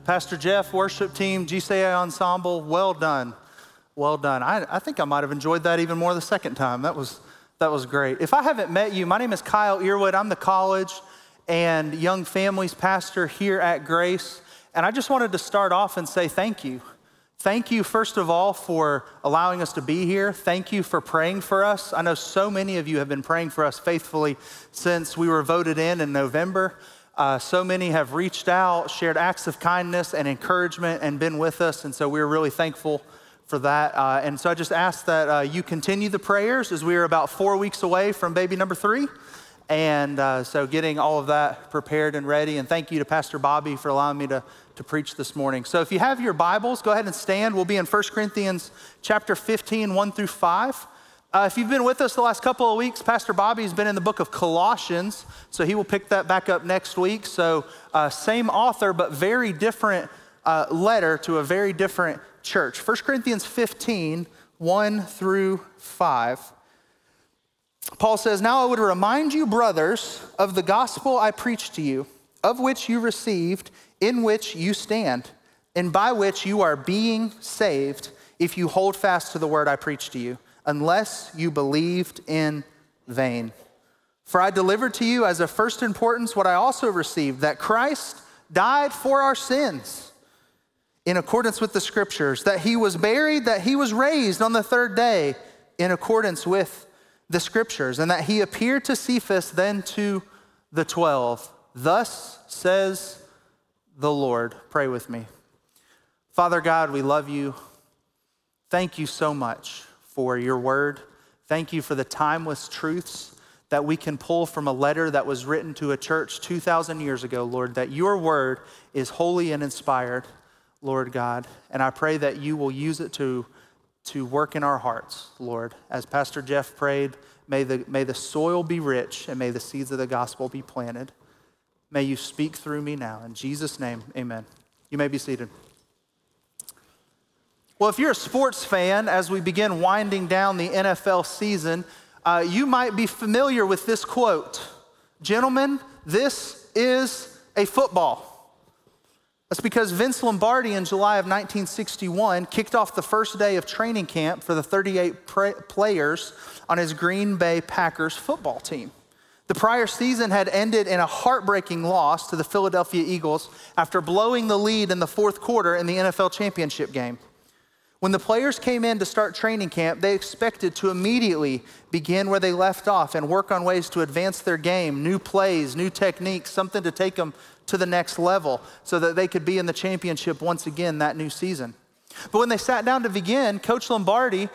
Pastor Jeff, worship team, GCA ensemble, well done. Well done. I think I might have enjoyed that even more the second time. That was great. If I haven't met you, my name is Kyle Earwood. I'm the college and young families pastor here at Grace. And I just wanted to start off and say thank you. Thank you, first of all, for allowing us to be here. Thank you for praying for us. I know so many of you have been praying for us faithfully since we were voted in November. So many have reached out, shared acts of kindness and encouragement, and been with us. And so we're really thankful for that. And so I just ask that you continue the prayers as we are about 4 weeks away from baby number 3. And so getting all of that prepared and ready. And thank you to Pastor Bobby for allowing me to preach this morning. So if you have your Bibles, go ahead and stand. We'll be in 1 Corinthians chapter 15, 1 through 5. If you've been with us the last couple of weeks, Pastor Bobby's been in the book of Colossians, so he will pick that back up next week. So same author, but very different letter to a very different church. 1 Corinthians 15, 1 through 5. Paul says, "Now I would remind you, brothers, of the gospel I preached to you, of which you received, in which you stand, and by which you are being saved, if you hold fast to the word I preached to you, unless you believed in vain. For I delivered to you as of first importance what I also received, that Christ died for our sins in accordance with the scriptures, that he was buried, that he was raised on the third day in accordance with the scriptures, and that he appeared to Cephas, then to the 12. Thus says the Lord." Pray with me. Father God, we love you. Thank you so much for your word. Thank you for the timeless truths that we can pull from a letter that was written to a church 2,000 years ago, Lord, that your word is holy and inspired, Lord God. And I pray that you will use it to work in our hearts, Lord. As Pastor Jeff prayed, may the soil be rich and may the seeds of the gospel be planted. May you speak through me now. In Jesus' name, amen. You may be seated. Well, if you're a sports fan, as we begin winding down the NFL season, you might be familiar with this quote: "Gentlemen, this is a football." That's because Vince Lombardi in July of 1961 kicked off the first day of training camp for the 38 players on his Green Bay Packers football team. The prior season had ended in a heartbreaking loss to the Philadelphia Eagles after blowing the lead in the fourth quarter in the NFL championship game. When the players came in to start training camp, they expected to immediately begin where they left off and work on ways to advance their game, new plays, new techniques, something to take them to the next level so that they could be in the championship once again that new season. But when they sat down to begin, Coach Lombardi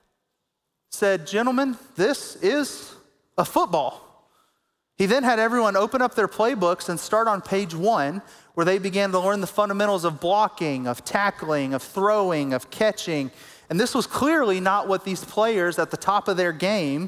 said, "Gentlemen, this is a football." He then had everyone open up their playbooks and start on page 1, where they began to learn the fundamentals of blocking, of tackling, of throwing, of catching. And this was clearly not what these players at the top of their game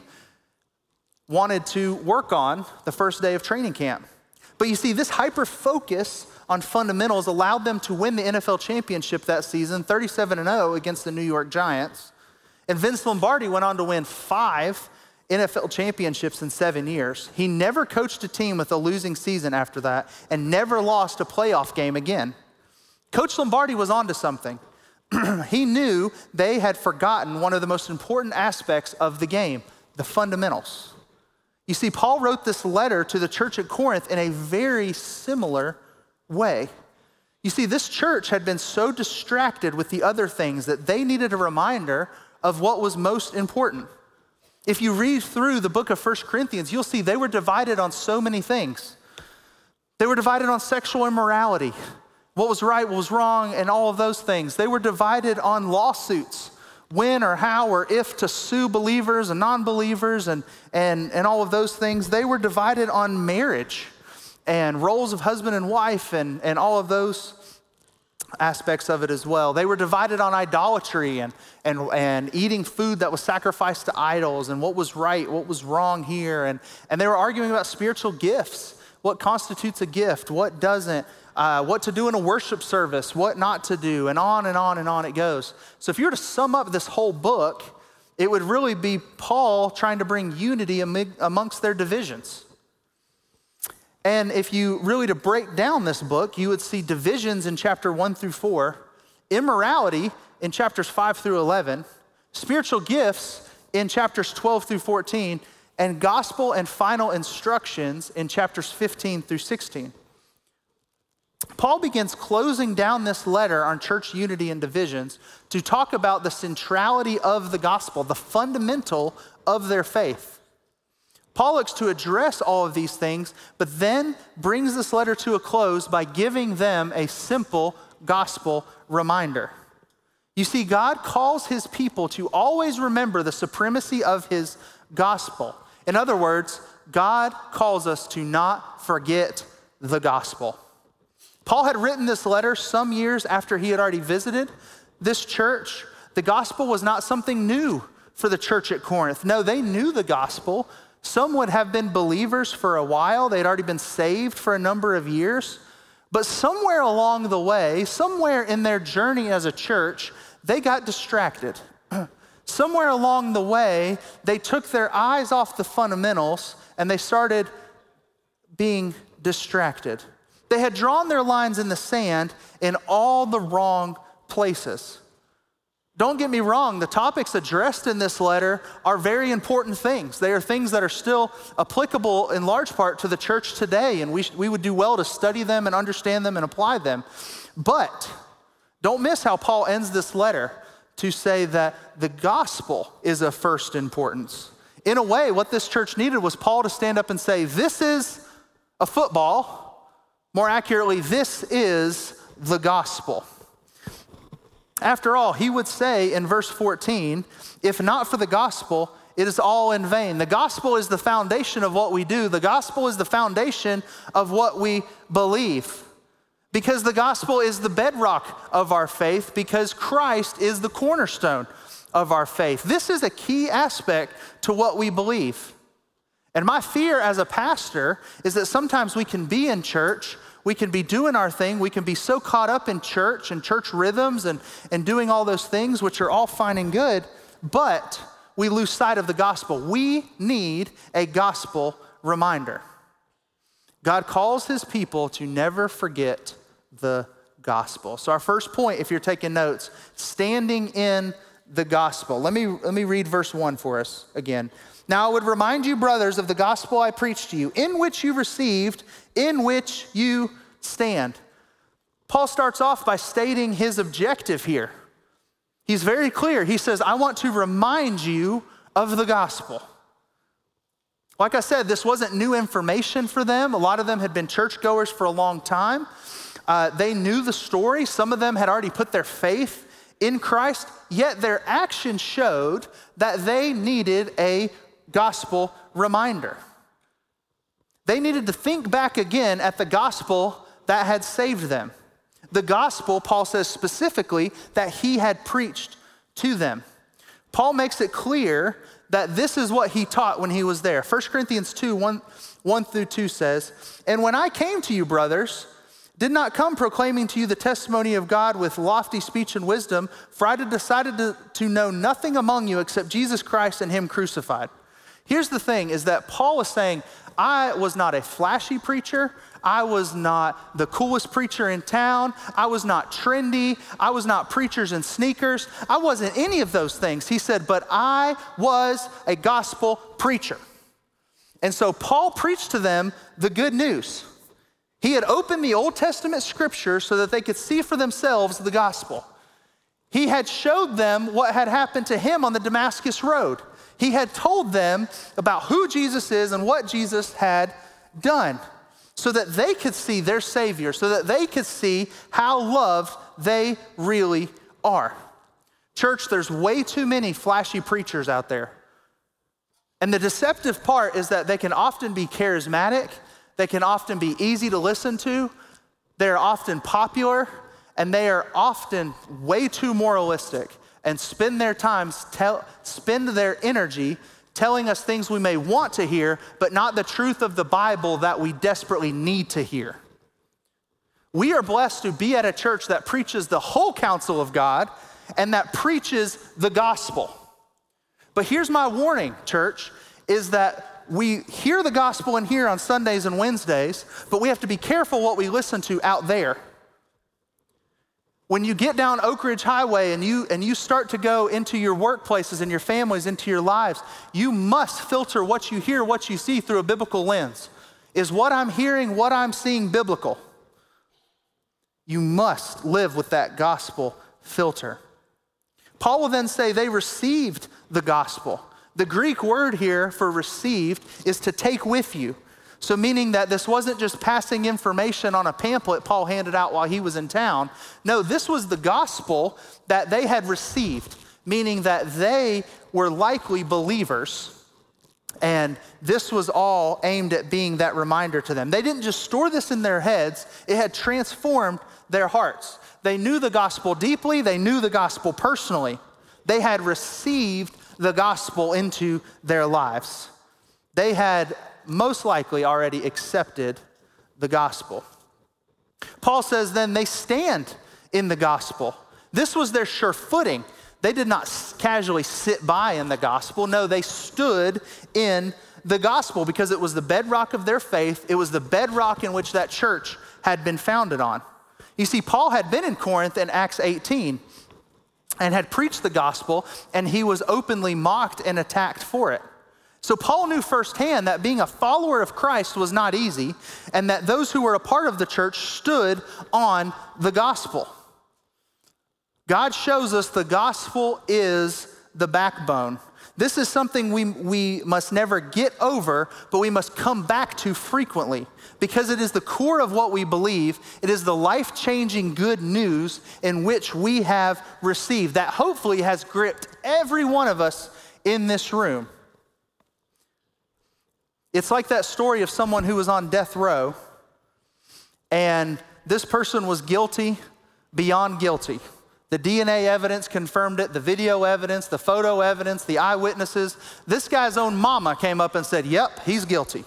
wanted to work on the first day of training camp. But you see, this hyper-focus on fundamentals allowed them to win the NFL championship that season, 37-0 against the New York Giants. And Vince Lombardi went on to win 5 NFL championships in 7 years. He never coached a team with a losing season after that and never lost a playoff game again. Coach Lombardi was onto something. He knew they had forgotten one of the most important aspects of the game, the fundamentals. You see, Paul wrote this letter to the church at Corinth in a very similar way. You see, this church had been so distracted with the other things that they needed a reminder of what was most important. If you read through the book of 1 Corinthians, you'll see they were divided on so many things. They were divided on sexual immorality, what was right, what was wrong, and all of those things. They were divided on lawsuits, when or how or if to sue believers and non-believers and all of those things. They were divided on marriage and roles of husband and wife and all of those aspects of it as well. They were divided on idolatry and eating food that was sacrificed to idols and what was right, what was wrong here. And they were arguing about spiritual gifts, what constitutes a gift, what doesn't, what to do in a worship service, what not to do, and on and on and on it goes. So if you were to sum up this whole book, it would really be Paul trying to bring unity amongst their divisions. And if you really to break down this book, you would see divisions in chapter 1 through 4, immorality in chapters 5 through 11, spiritual gifts in chapters 12 through 14, and gospel and final instructions in chapters 15 through 16. Paul begins closing down this letter on church unity and divisions to talk about the centrality of the gospel, the fundamental of their faith. Paul looks to address all of these things, but then brings this letter to a close by giving them a simple gospel reminder. You see, God calls his people to always remember the supremacy of his gospel. In other words, God calls us to not forget the gospel. Paul had written this letter some years after he had already visited this church. The gospel was not something new for the church at Corinth. No, they knew the gospel. Some would have been believers for a while. They'd already been saved for a number of years. But somewhere along the way, somewhere in their journey as a church, they got distracted. Somewhere along the way, they took their eyes off the fundamentals and they started being distracted. They had drawn their lines in the sand in all the wrong places. Don't get me wrong, the topics addressed in this letter are very important things. They are things that are still applicable in large part to the church today, and we would do well to study them and understand them and apply them. But don't miss how Paul ends this letter to say that the gospel is of first importance. In a way, what this church needed was Paul to stand up and say, this is a football. More accurately, this is the gospel. After all, he would say in verse 14, if not for the gospel, it is all in vain. The gospel is the foundation of what we do. The gospel is the foundation of what we believe. Because the gospel is the bedrock of our faith, because Christ is the cornerstone of our faith. This is a key aspect to what we believe. And my fear as a pastor is that sometimes we can be in church, we can be doing our thing, we can be so caught up in church and church rhythms and doing all those things, which are all fine and good, but we lose sight of the gospel. We need a gospel reminder. God calls his people to never forget the gospel. So our first point, if you're taking notes, standing in the gospel. Let me read verse 1 for us again. Now I would remind you, brothers, of the gospel I preached to you, in which you received, in which you stand. Paul starts off by stating his objective here. He's very clear. He says, I want to remind you of the gospel. Like I said, this wasn't new information for them. A lot of them had been churchgoers for a long time. They knew the story. Some of them had already put their faith in Christ, yet their actions showed that they needed a gospel reminder. They needed to think back again at the gospel that had saved them. The gospel, Paul says specifically, that he had preached to them. Paul makes it clear that this is what he taught when he was there. 1 Corinthians 2, 1 through 2 says, and when I came to you, brothers, did not come proclaiming to you the testimony of God with lofty speech and wisdom, for I had decided to know nothing among you except Jesus Christ and him crucified. Here's the thing, is that Paul was saying, I was not a flashy preacher. I was not the coolest preacher in town. I was not trendy. I was not preachers in sneakers. I wasn't any of those things. He said, but I was a gospel preacher. And so Paul preached to them the good news. He had opened the Old Testament scripture so that they could see for themselves the gospel. He had showed them what had happened to him on the Damascus Road. He had told them about who Jesus is and what Jesus had done so that they could see their Savior, so that they could see how loved they really are. Church, there's way too many flashy preachers out there. And the deceptive part is that they can often be charismatic, they can often be easy to listen to, they're often popular, and they are often way too moralistic and spend their energy telling us things we may want to hear, but not the truth of the Bible that we desperately need to hear. We are blessed to be at a church that preaches the whole counsel of God and that preaches the gospel. But here's my warning, church, is that we hear the gospel in here on Sundays and Wednesdays, but we have to be careful what we listen to out there. When you get down Oak Ridge Highway and you start to go into your workplaces and your families, into your lives, you must filter what you hear, what you see through a biblical lens. Is what I'm hearing, what I'm seeing biblical? You must live with that gospel filter. Paul will then say they received the gospel. The Greek word here for received is to take with you. So meaning that this wasn't just passing information on a pamphlet Paul handed out while he was in town. No, this was the gospel that they had received, meaning that they were likely believers. And this was all aimed at being that reminder to them. They didn't just store this in their heads, it had transformed their hearts. They knew the gospel deeply, they knew the gospel personally. They had received the gospel into their lives. They had most likely already accepted the gospel. Paul says then they stand in the gospel. This was their sure footing. They did not casually sit by in the gospel. No, they stood in the gospel because it was the bedrock of their faith. It was the bedrock in which that church had been founded on. You see, Paul had been in Corinth in Acts 18 and had preached the gospel, and he was openly mocked and attacked for it. So Paul knew firsthand that being a follower of Christ was not easy, and that those who were a part of the church stood on the gospel. God shows us the gospel is the backbone. This is something we must never get over, but we must come back to frequently because it is the core of what we believe. It is the life-changing good news in which we have received that hopefully has gripped every one of us in this room. It's like that story of someone who was on death row, and this person was guilty beyond guilty. The DNA evidence confirmed it, the video evidence, the photo evidence, the eyewitnesses. This guy's own mama came up and said, yep, he's guilty.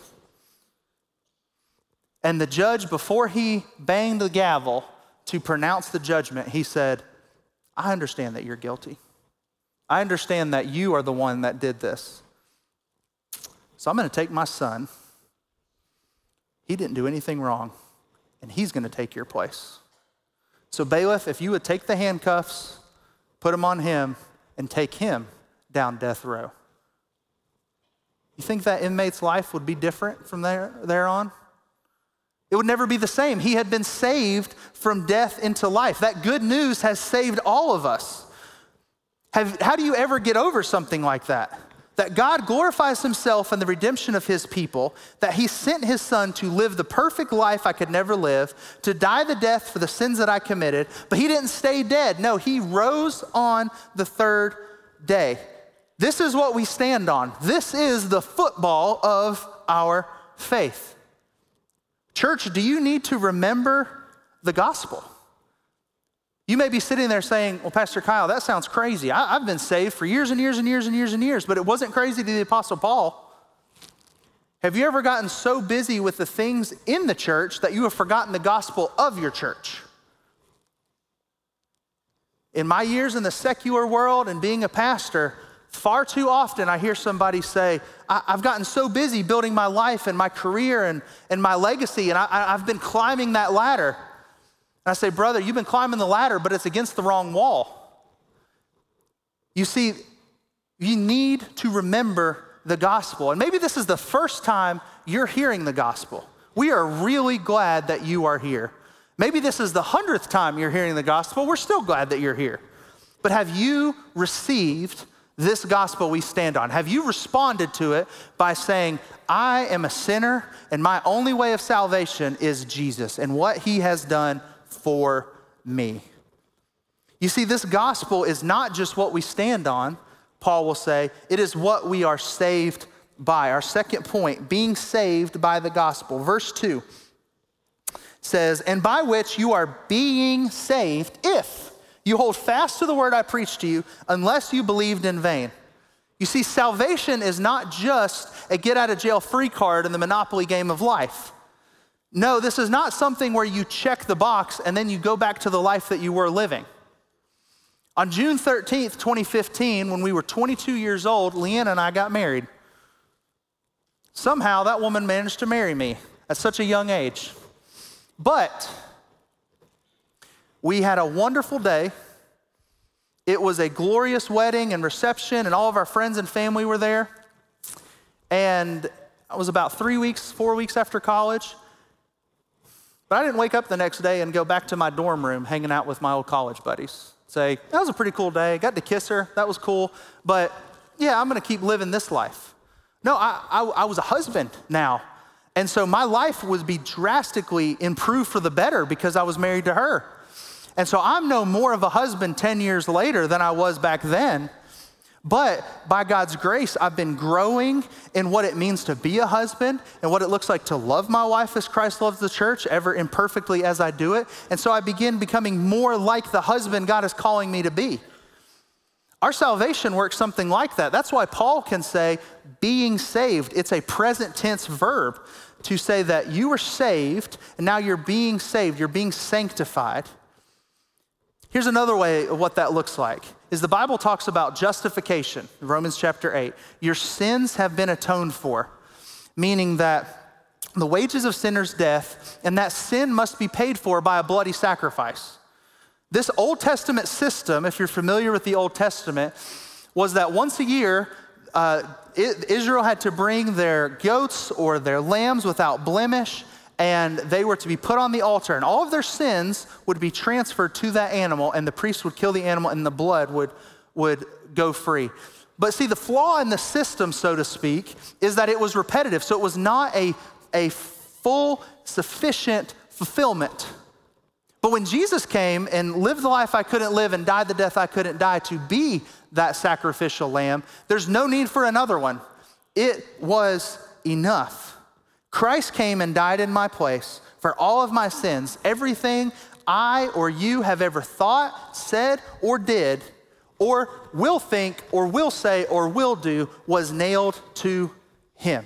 And the judge, before he banged the gavel to pronounce the judgment, he said, I understand that you're guilty. I understand that you are the one that did this. So I'm going to take my son. He didn't do anything wrong, and he's going to take your place. So bailiff, if you would take the handcuffs, put them on him, and take him down death row. You think that inmate's life would be different from there on? It would never be the same. He had been saved from death into life. That good news has saved all of us. How do you ever get over something like that? That God glorifies himself in the redemption of his people, that he sent his son to live the perfect life I could never live, to die the death for the sins that I committed, but he didn't stay dead. No, he rose on the third day. This is what we stand on. This is the football of our faith. Church, do you need to remember the gospel? You may be sitting there saying, well, Pastor Kyle, that sounds crazy. I've been saved for years and years and years and years and years, but it wasn't crazy to the Apostle Paul. Have you ever gotten so busy with the things in the church that you have forgotten the gospel of your church? In my years in the secular world and being a pastor, far too often I hear somebody say, I've gotten so busy building my life and my career and my legacy, and I've been climbing that ladder. And I say, brother, you've been climbing the ladder, but it's against the wrong wall. You see, you need to remember the gospel. And maybe this is the first time you're hearing the gospel. We are really glad that you are here. Maybe this is the 100th time you're hearing the gospel. We're still glad that you're here. But have you received this gospel we stand on? Have you responded to it by saying, I am a sinner and my only way of salvation is Jesus and what he has done for me? You see, this gospel is not just what we stand on, Paul will say, it is what we are saved by. Our second point, being saved by the gospel. Verse 2 says, and by which you are being saved if you hold fast to the word I preached to you, unless you believed in vain. You see, salvation is not just a get out of jail free card in the Monopoly game of life. No, this is not something where you check the box and then you go back to the life that you were living. On June 13th, 2015, when we were 22 years old, Leanna and I got married. Somehow that woman managed to marry me at such a young age. But we had a wonderful day. It was a glorious wedding and reception, and all of our friends and family were there. And I was about 4 weeks after college. But I didn't wake up the next day and go back to my dorm room hanging out with my old college buddies. Say, that was a pretty cool day. Got to kiss her. That was cool. But yeah, I'm going to keep living this life. No, I was a husband now. And so my life would be drastically improved for the better because I was married to her. And so I'm no more of a husband 10 years later than I was back then. But by God's grace, I've been growing in what it means to be a husband and what it looks like to love my wife as Christ loves the church, ever imperfectly as I do it. And so I begin becoming more like the husband God is calling me to be. Our salvation works something like that. That's why Paul can say, being saved. It's a present tense verb to say that you were saved and now you're being saved, you're being sanctified. Here's another way of what that looks like, is the Bible talks about justification, Romans chapter 8. Your sins have been atoned for, meaning that the wages of sinner's death, and that sin must be paid for by a bloody sacrifice. This Old Testament system, if you're familiar with the Old Testament, was that once a year, Israel had to bring their goats or their lambs without blemish, and they were to be put on the altar, and all of their sins would be transferred to that animal, and the priest would kill the animal, and the blood would go free. But see, the flaw in the system, so to speak, is that it was repetitive, so it was not a full, sufficient fulfillment. But when Jesus came and lived the life I couldn't live and died the death I couldn't die to be that sacrificial lamb, there's no need for another one. It was enough. Christ came and died in my place for all of my sins. Everything I or you have ever thought, said, or did, or will think, or will say, or will do was nailed to him.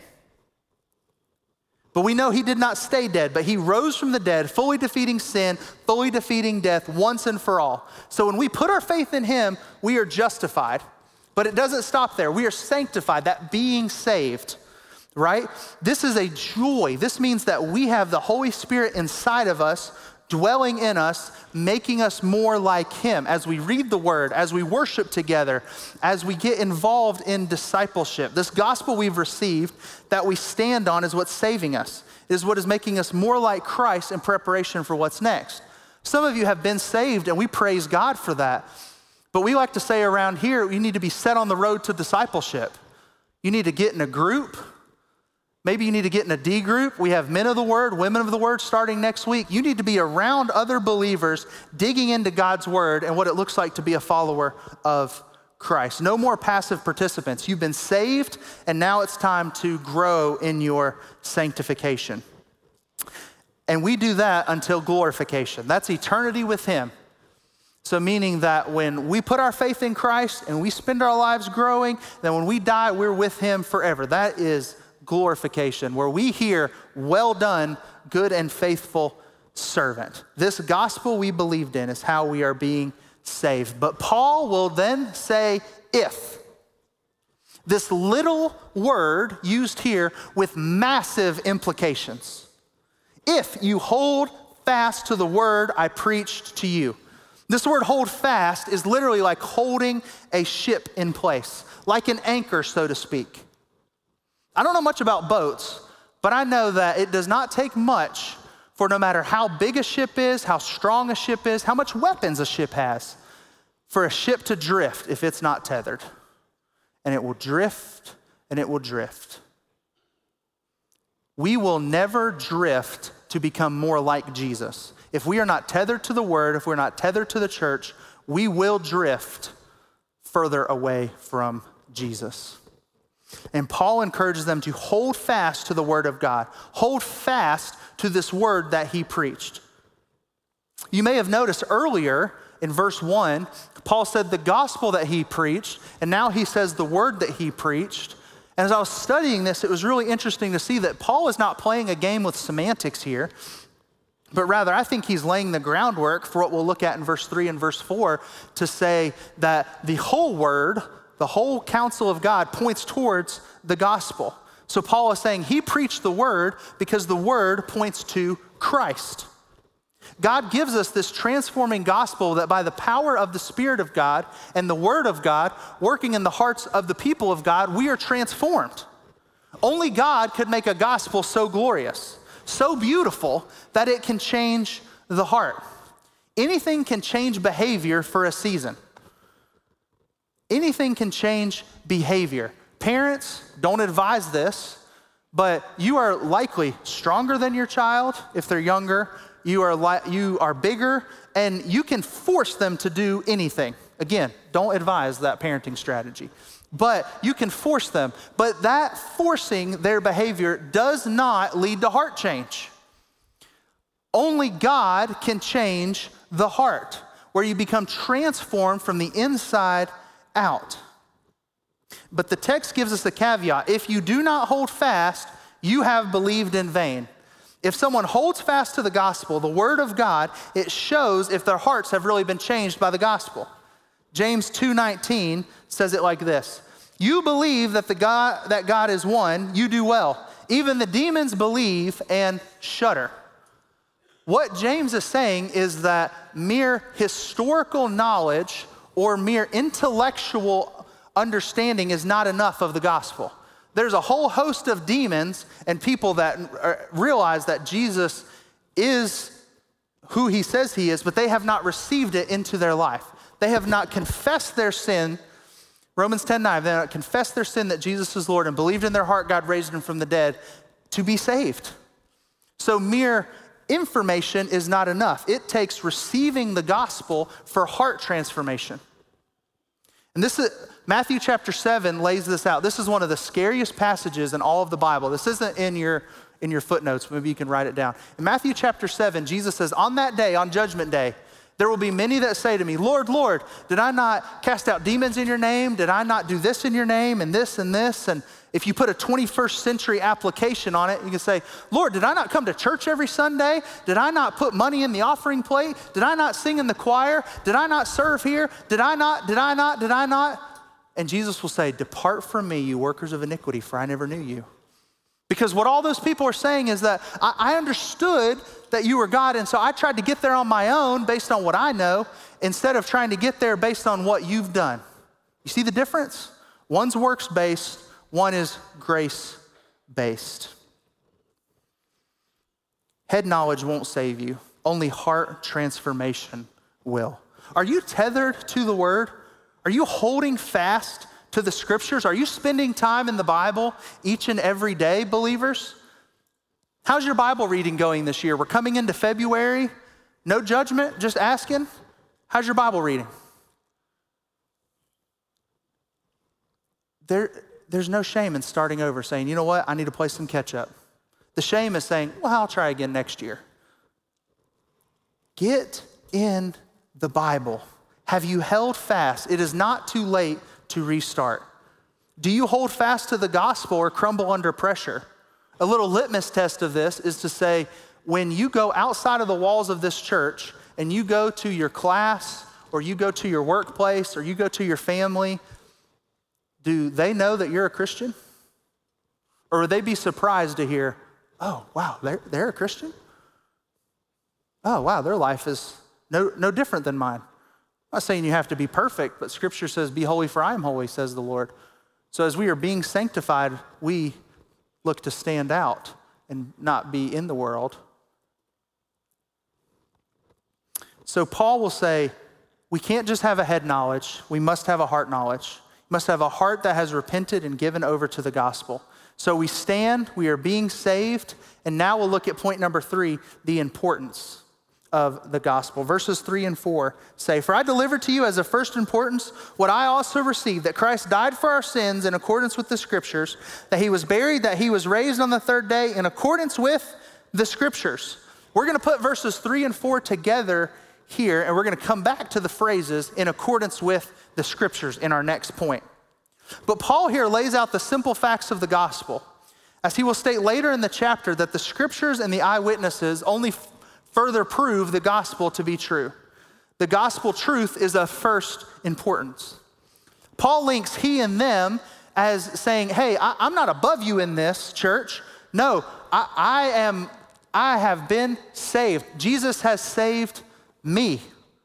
But we know he did not stay dead, but he rose from the dead, fully defeating sin, fully defeating death once and for all. So when we put our faith in him, we are justified. But it doesn't stop there. We are sanctified, that being saved, right? This is a joy. This means that we have the Holy Spirit inside of us, dwelling in us, making us more like him as we read the word, as we worship together, as we get involved in discipleship. This gospel we've received that we stand on is what's saving us, is what is making us more like Christ in preparation for what's next. Some of you have been saved and we praise God for that. But we like to say around here, you need to be set on the road to discipleship. You need to get in a group. Maybe you need to get in a D group. We have men of the word, women of the word starting next week. You need to be around other believers digging into God's word and what it looks like to be a follower of Christ. No more passive participants. You've been saved, and now it's time to grow in your sanctification. And we do that until glorification. That's eternity with him. So meaning that when we put our faith in Christ and we spend our lives growing, then when we die, we're with him forever. That is glorification, where we hear, well done, good and faithful servant. This gospel we believed in is how we are being saved. But Paul will then say, if. This little word used here with massive implications. If you hold fast to the word I preached to you. This word hold fast is literally like holding a ship in place, like an anchor, so to speak. I don't know much about boats, but I know that it does not take much for no matter how big a ship is, how strong a ship is, how much weapons a ship has, for a ship to drift if it's not tethered. And it will drift and it will drift. We will never drift to become more like Jesus. If we are not tethered to the word, if we're not tethered to the church, we will drift further away from Jesus. And Paul encourages them to hold fast to the word of God. Hold fast to this word that he preached. You may have noticed earlier in verse 1, Paul said the gospel that he preached, and now he says the word that he preached. And as I was studying this, it was really interesting to see that Paul is not playing a game with semantics here, but rather I think he's laying the groundwork for what we'll look at in verse 3 and verse 4 to say that the whole word, the whole counsel of God points towards the gospel. So Paul is saying he preached the word because the word points to Christ. God gives us this transforming gospel that by the power of the Spirit of God and the word of God working in the hearts of the people of God, we are transformed. Only God could make a gospel so glorious, so beautiful that it can change the heart. Anything can change behavior for a season. Anything can change behavior. Parents, don't advise this, but you are likely stronger than your child if they're younger. You are bigger, and you can force them to do anything. Again, don't advise that parenting strategy. But you can force them. But that forcing their behavior does not lead to heart change. Only God can change the heart, where you become transformed from the inside out. But the text gives us a caveat. If you do not hold fast, you have believed in vain. If someone holds fast to the gospel, the word of God, it shows if their hearts have really been changed by the gospel. James 2:19 says it like this: you believe that God is one, you do well. Even the demons believe and shudder. What James is saying is that mere historical knowledge or mere intellectual understanding is not enough of the gospel. There's a whole host of demons and people that realize that Jesus is who he says he is, but they have not received it into their life. They have not confessed their sin. Romans 10:9, they have not confessed their sin that Jesus is Lord and believed in their heart God raised him from the dead to be saved. So mere information is not enough. It takes receiving the gospel for heart transformation. And this is Matthew chapter 7 lays this out. This is one of the scariest passages in all of the Bible. This isn't in your footnotes. Maybe you can write it down. In Matthew chapter 7, Jesus says, on that day, on judgment day, there will be many that say to me, Lord, Lord, did I not cast out demons in your name? Did I not do this in your name and this and this? And if you put a 21st century application on it, you can say, Lord, did I not come to church every Sunday? Did I not put money in the offering plate? Did I not sing in the choir? Did I not serve here? Did I not? And Jesus will say, depart from me, you workers of iniquity, for I never knew you. Because what all those people are saying is that I understood that you were God, and so I tried to get there on my own based on what I know, instead of trying to get there based on what you've done. You see the difference? One's works-based, one is grace-based. Head knowledge won't save you. Only heart transformation will. Are you tethered to the word? Are you holding fast to the scriptures? Are you spending time in the Bible each and every day, believers? How's your Bible reading going this year? We're coming into February. No judgment, just asking. How's your Bible reading? There's no shame in starting over, saying, you know what, I need to play some catch up. The shame is saying, well, I'll try again next year. Get in the Bible. Have you held fast? It is not too late to restart. Do you hold fast to the gospel or crumble under pressure? A little litmus test of this is to say, when you go outside of the walls of this church and you go to your class or you go to your workplace or you go to your family, do they know that you're a Christian? Or would they be surprised to hear, oh, wow, they're a Christian? Oh, wow, their life is no different than mine. I'm not saying you have to be perfect, but Scripture says, be holy for I am holy, says the Lord. So as we are being sanctified, we look to stand out and not be in the world. So Paul will say, we can't just have a head knowledge, we must have a heart knowledge. We must have a heart that has repented and given over to the gospel. So we stand, we are being saved, and now we'll look at point number 3, the importance of the gospel. Verses 3 and 4 say, for I delivered to you as of first importance what I also received, that Christ died for our sins in accordance with the scriptures, that he was buried, that he was raised on the third day in accordance with the scriptures. We're going to put verses 3 and 4 together here, and we're going to come back to the phrases in accordance with the scriptures in our next point. But Paul here lays out the simple facts of the gospel, as he will state later in the chapter that the scriptures and the eyewitnesses only further prove the gospel to be true. The gospel truth is of first importance. Paul links he and them as saying, hey, I'm not above you in this, church. No, I have been saved. Jesus has saved me.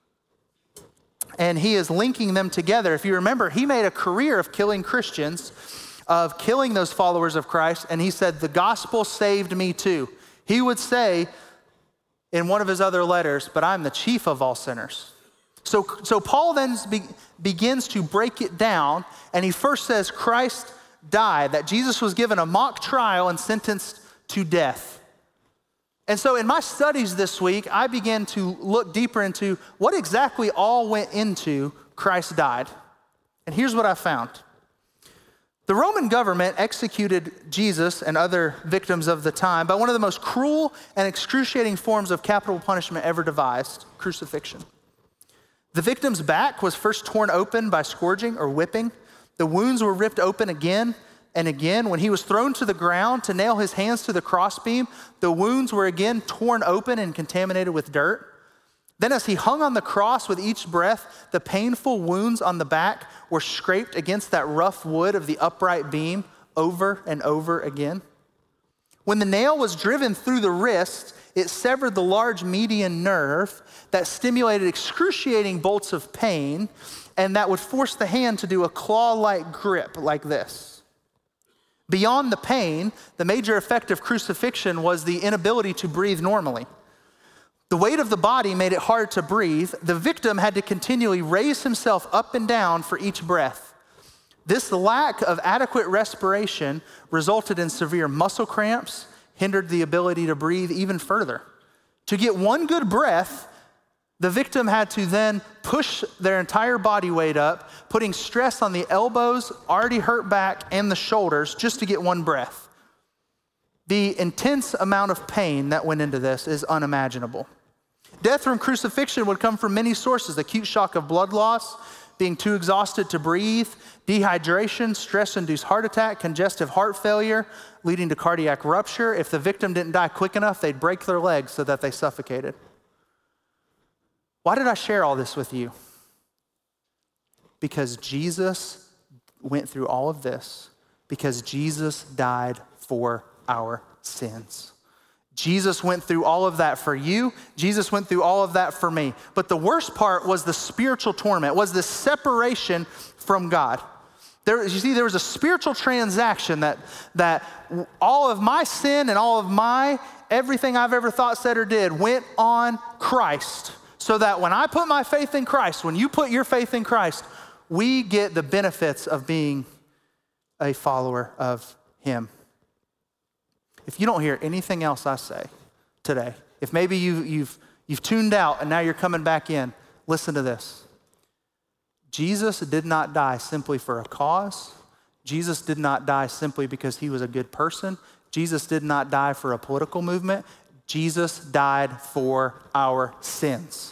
And he is linking them together. If you remember, he made a career of killing Christians, of killing those followers of Christ, and he said, the gospel saved me too. He would say in one of his other letters, but I'm the chief of all sinners. So Paul then begins to break it down, and he first says Christ died, that Jesus was given a mock trial and sentenced to death. And so in my studies this week, I began to look deeper into what exactly all went into Christ died. And here's what I found. The Roman government executed Jesus and other victims of the time by one of the most cruel and excruciating forms of capital punishment ever devised, crucifixion. The victim's back was first torn open by scourging or whipping. The wounds were ripped open again and again. When he was thrown to the ground to nail his hands to the crossbeam, the wounds were again torn open and contaminated with dirt. Then as he hung on the cross with each breath, the painful wounds on the back were scraped against that rough wood of the upright beam over and over again. When the nail was driven through the wrist, it severed the large median nerve that stimulated excruciating bolts of pain, and that would force the hand to do a claw-like grip like this. Beyond the pain, the major effect of crucifixion was the inability to breathe normally. The weight of the body made it hard to breathe. The victim had to continually raise himself up and down for each breath. This lack of adequate respiration resulted in severe muscle cramps, hindered the ability to breathe even further. To get one good breath, the victim had to then push their entire body weight up, putting stress on the elbows, already hurt back, and the shoulders just to get one breath. The intense amount of pain that went into this is unimaginable. Death from crucifixion would come from many sources: acute shock of blood loss, being too exhausted to breathe, dehydration, stress-induced heart attack, congestive heart failure, leading to cardiac rupture. If the victim didn't die quick enough, they'd break their legs so that they suffocated. Why did I share all this with you? Because Jesus went through all of this, because Jesus died for our sins. Jesus went through all of that for you. Jesus went through all of that for me. But the worst part was the spiritual torment, was the separation from God. There was a spiritual transaction that all of my sin and all of everything I've ever thought, said, or did went on Christ. So that when I put my faith in Christ, when you put your faith in Christ, we get the benefits of being a follower of him. If you don't hear anything else I say today, if maybe you've tuned out and now you're coming back in, listen to this. Jesus did not die simply for a cause. Jesus did not die simply because he was a good person. Jesus did not die for a political movement. Jesus died for our sins.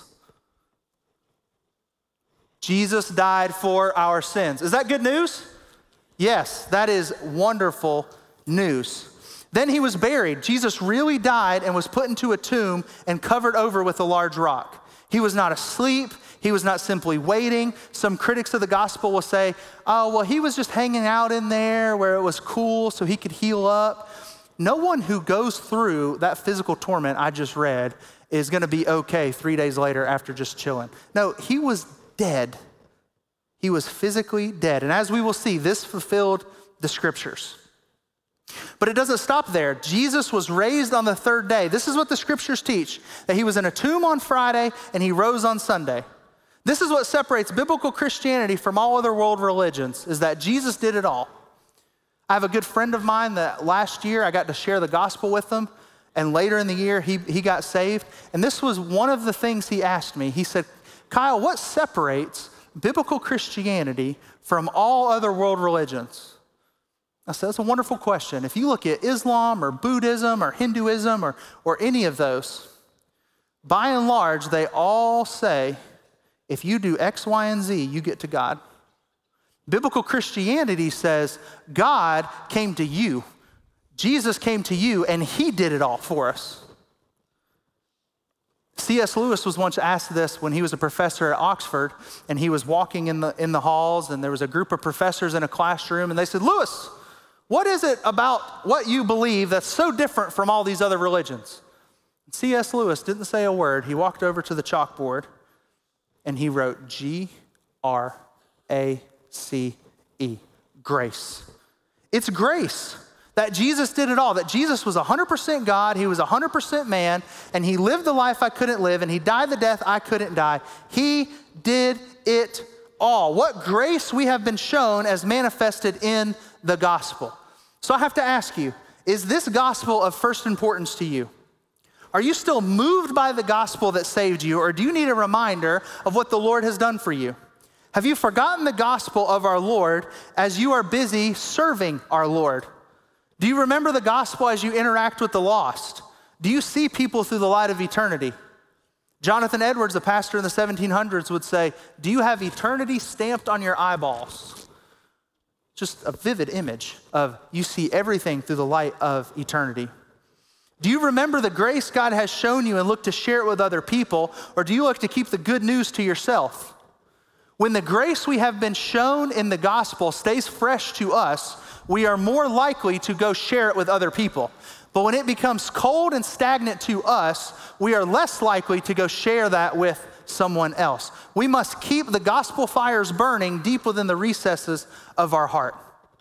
Jesus died for our sins. Is that good news? Yes, that is wonderful news. Then he was buried. Jesus really died and was put into a tomb and covered over with a large rock. He was not asleep. He was not simply waiting. Some critics of the gospel will say, oh, well, he was just hanging out in there where it was cool so he could heal up. No one who goes through that physical torment I just read is going to be okay 3 days later after just chilling. No, he was dead. He was physically dead. And as we will see, this fulfilled the scriptures. But it doesn't stop there. Jesus was raised on the third day. This is what the scriptures teach, that he was in a tomb on Friday and he rose on Sunday. This is what separates biblical Christianity from all other world religions, is that Jesus did it all. I have a good friend of mine that last year I got to share the gospel with him, and later in the year he got saved. And this was one of the things he asked me. He said, Kyle, what separates biblical Christianity from all other world religions? I said, that's a wonderful question. If you look at Islam or Buddhism or Hinduism or any of those, by and large, they all say, if you do X, Y, and Z, you get to God. Biblical Christianity says God came to you. Jesus came to you and he did it all for us. C.S. Lewis was once asked this when he was a professor at Oxford, and he was walking in the halls, and there was a group of professors in a classroom, and they said, "Lewis, what is it about what you believe that's so different from all these other religions?" C.S. Lewis didn't say a word. He walked over to the chalkboard, and he wrote G-R-A-C-E, grace. It's grace. That Jesus did it all, that Jesus was 100% God, he was 100% man, and he lived the life I couldn't live, and he died the death I couldn't die. He did it all. What grace we have been shown as manifested in the gospel. So I have to ask you, is this gospel of first importance to you? Are you still moved by the gospel that saved you, or do you need a reminder of what the Lord has done for you? Have you forgotten the gospel of our Lord as you are busy serving our Lord? Do you remember the gospel as you interact with the lost? Do you see people through the light of eternity? Jonathan Edwards, the pastor in the 1700s, would say, "Do you have eternity stamped on your eyeballs?" Just a vivid image of you see everything through the light of eternity. Do you remember the grace God has shown you and look to share it with other people, or do you look to keep the good news to yourself? When the grace we have been shown in the gospel stays fresh to us, we are more likely to go share it with other people. But when it becomes cold and stagnant to us, we are less likely to go share that with someone else. We must keep the gospel fires burning deep within the recesses of our heart.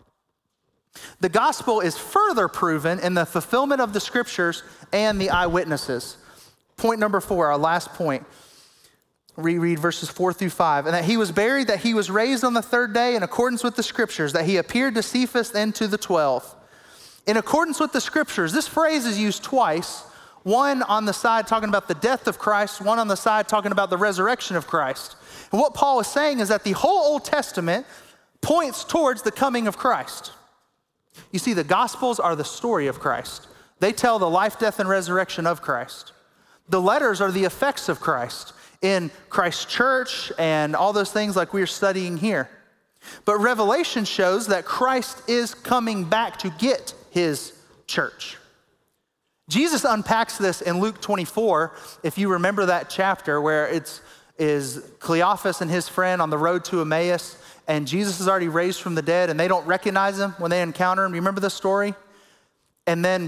The gospel is further proven in the fulfillment of the scriptures and the eyewitnesses. Point number 4, our last point. Reread verses 4-5. "And that he was buried, that he was raised on the third day in accordance with the scriptures, that he appeared to Cephas and to the 12. In accordance with the scriptures, this phrase is used twice, one on the side talking about the death of Christ, one on the side talking about the resurrection of Christ. And what Paul is saying is that the whole Old Testament points towards the coming of Christ. You see, the Gospels are the story of Christ. They tell the life, death, and resurrection of Christ. The letters are the effects of Christ in Christ's church and all those things like we are studying here. But Revelation shows that Christ is coming back to get his church. Jesus unpacks this in Luke 24, if you remember that chapter where is Cleophas and his friend on the road to Emmaus, and Jesus is already raised from the dead, and they don't recognize him when they encounter him. Do you remember this story? And then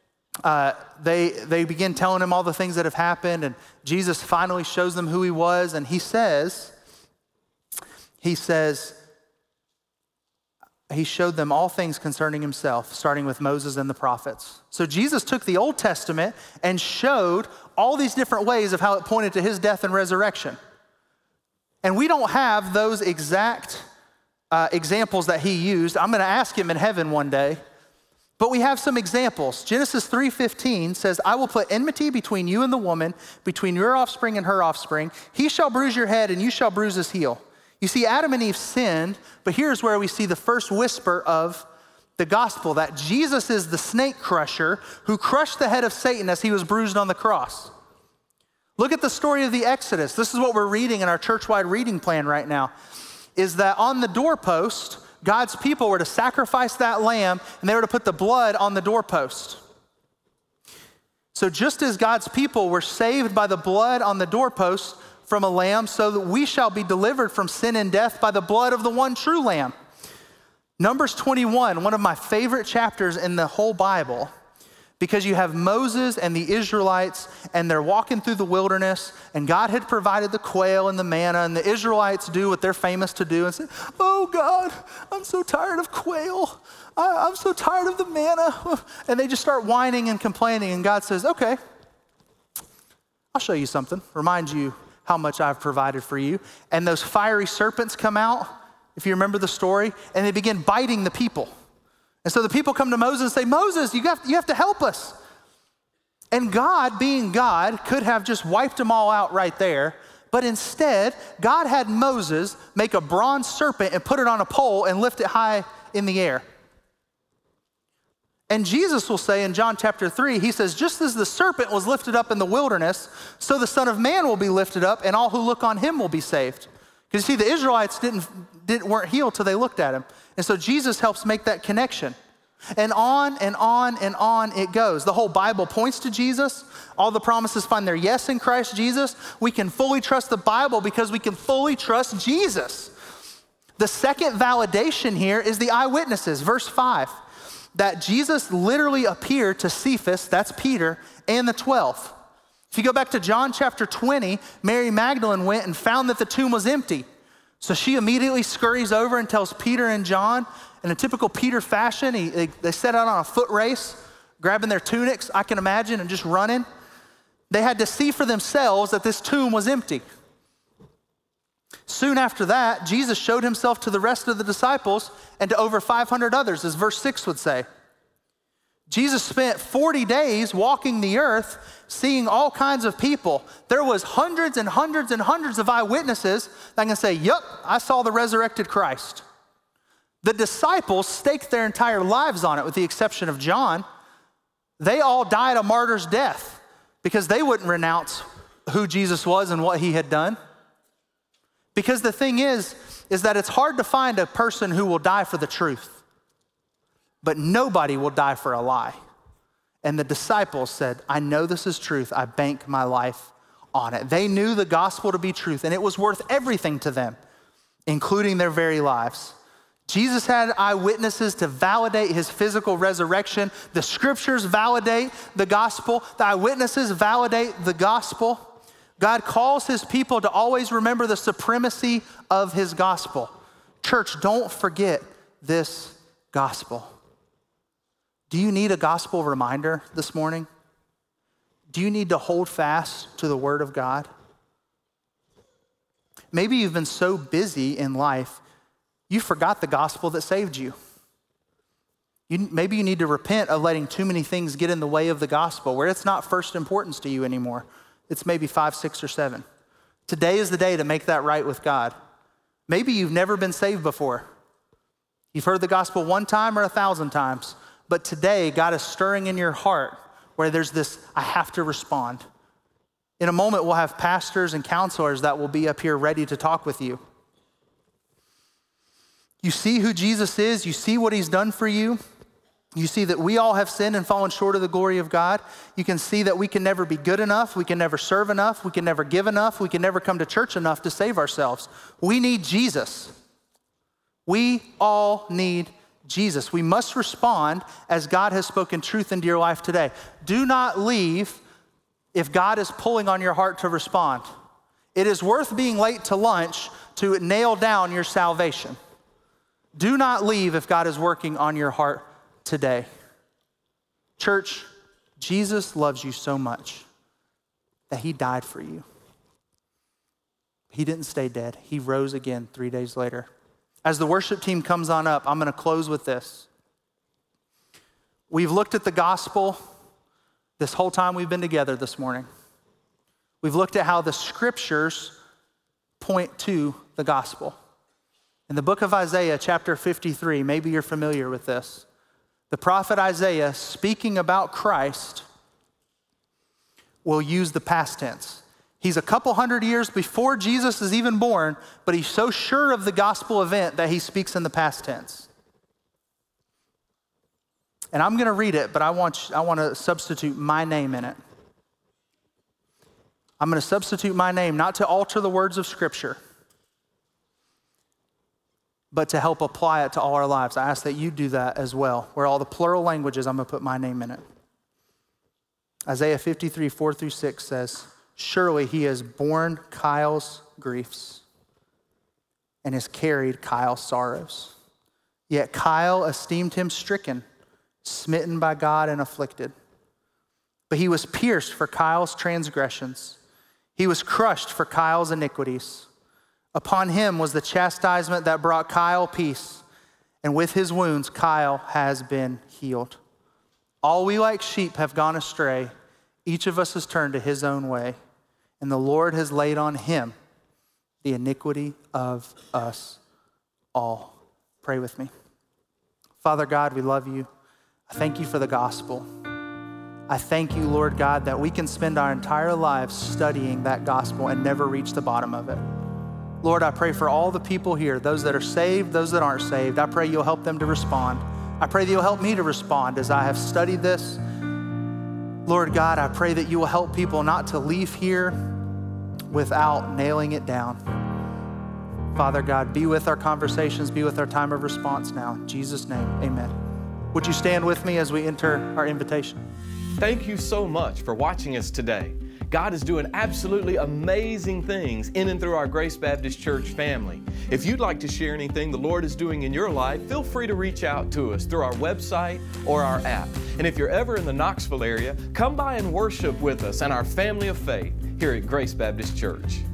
they begin telling him all the things that have happened, and Jesus finally shows them who he was, and he says, he showed them all things concerning himself, starting with Moses and the prophets. So Jesus took the Old Testament and showed all these different ways of how it pointed to his death and resurrection. And we don't have those exact examples that he used. I'm going to ask him in heaven one day. But we have some examples. Genesis 3:15 says, "I will put enmity between you and the woman, between your offspring and her offspring. He shall bruise your head and you shall bruise his heel." You see, Adam and Eve sinned, but here's where we see the first whisper of the gospel, that Jesus is the snake crusher who crushed the head of Satan as he was bruised on the cross. Look at the story of the Exodus. This is what we're reading in our church-wide reading plan right now, is that on the doorpost, God's people were to sacrifice that lamb, and they were to put the blood on the doorpost. So just as God's people were saved by the blood on the doorpost from a lamb, so that we shall be delivered from sin and death by the blood of the one true lamb. Numbers 21, one of my favorite chapters in the whole Bible, because you have Moses and the Israelites, and they're walking through the wilderness, and God had provided the quail and the manna, and the Israelites do what they're famous to do and say, "Oh God, I'm so tired of quail. I'm so tired of the manna." And they just start whining and complaining, and God says, "Okay, I'll show you something, remind you how much I've provided for you." And those fiery serpents come out, if you remember the story, and they begin biting the people. And so the people come to Moses and say, "Moses, you have to help us." And God, being God, could have just wiped them all out right there. But instead, God had Moses make a bronze serpent and put it on a pole and lift it high in the air. And Jesus will say in John chapter 3, he says, "Just as the serpent was lifted up in the wilderness, so the Son of Man will be lifted up, and all who look on him will be saved." Because you see, the Israelites weren't healed till they looked at him. And so Jesus helps make that connection. And on and on and on it goes. The whole Bible points to Jesus. All the promises find their yes in Christ Jesus. We can fully trust the Bible because we can fully trust Jesus. The second validation here is the eyewitnesses, verse 5, that Jesus literally appeared to Cephas, that's Peter, and the 12. If you go back to John chapter 20, Mary Magdalene went and found that the tomb was empty. So she immediately scurries over and tells Peter and John. In a typical Peter fashion, they set out on a foot race, grabbing their tunics, I can imagine, and just running. They had to see for themselves that this tomb was empty. Soon after that, Jesus showed himself to the rest of the disciples and to over 500 others, as verse 6 would say. Jesus spent 40 days walking the earth, seeing all kinds of people. There was hundreds and hundreds and hundreds of eyewitnesses that can say, yep, I saw the resurrected Christ. The disciples staked their entire lives on it, with the exception of John. They all died a martyr's death because they wouldn't renounce who Jesus was and what he had done. Because the thing is that it's hard to find a person who will die for the truth, but nobody will die for a lie. And the disciples said, I know this is truth. I bank my life on it. They knew the gospel to be truth, and it was worth everything to them, including their very lives. Jesus had eyewitnesses to validate his physical resurrection. The scriptures validate the gospel. The eyewitnesses validate the gospel. God calls his people to always remember the supremacy of his gospel. Church, don't forget this gospel. Do you need a gospel reminder this morning? Do you need to hold fast to the word of God? Maybe you've been so busy in life, you forgot the gospel that saved you. Maybe you need to repent of letting too many things get in the way of the gospel, where it's not first importance to you anymore. It's maybe 5, 6, or 7. Today is the day to make that right with God. Maybe you've never been saved before. You've heard the gospel one time or 1,000 times, but today God is stirring in your heart where there's this, I have to respond. In a moment, we'll have pastors and counselors that will be up here ready to talk with you. You see who Jesus is. You see what he's done for you. You see that we all have sinned and fallen short of the glory of God. You can see that we can never be good enough. We can never serve enough. We can never give enough. We can never come to church enough to save ourselves. We need Jesus. We all need Jesus. We must respond as God has spoken truth into your life today. Do not leave if God is pulling on your heart to respond. It is worth being late to lunch to nail down your salvation. Do not leave if God is working on your heart today. Church, Jesus loves you so much that he died for you. He didn't stay dead. He rose again 3 days later. As the worship team comes on up, I'm going to close with this. We've looked at the gospel this whole time we've been together this morning. We've looked at how the scriptures point to the gospel. In the book of Isaiah, chapter 53, maybe you're familiar with this. The prophet Isaiah, speaking about Christ, will use the past tense. He's a couple hundred years before Jesus is even born, but he's so sure of the gospel event that he speaks in the past tense. And I'm going to read it, but I want to substitute my name in it. I'm going to substitute my name, not to alter the words of Scripture, but to help apply it to all our lives. I ask that you do that as well. Where all the plural languages, I'm going to put my name in it. Isaiah 53, 4-6 says, surely he has borne Kyle's griefs and has carried Kyle's sorrows. Yet Kyle esteemed him stricken, smitten by God and afflicted. But he was pierced for Kyle's transgressions. He was crushed for Kyle's iniquities. Upon him was the chastisement that brought Kyle peace, and with his wounds Kyle has been healed. All we like sheep have gone astray. Each of us has turned to his own way, and the Lord has laid on him the iniquity of us all. Pray with me. Father God, we love you. I thank you for the gospel. I thank you, Lord God, that we can spend our entire lives studying that gospel and never reach the bottom of it. Lord, I pray for all the people here, those that are saved, those that aren't saved. I pray you'll help them to respond. I pray that you'll help me to respond as I have studied this. Lord God, I pray that you will help people not to leave here without nailing it down. Father God, be with our conversations, be with our time of response now. In Jesus' name, amen. Would you stand with me as we enter our invitation? Thank you so much for watching us today. God is doing absolutely amazing things in and through our Grace Baptist Church family. If you'd like to share anything the Lord is doing in your life, feel free to reach out to us through our website or our app. And if you're ever in the Knoxville area, come by and worship with us and our family of faith here at Grace Baptist Church.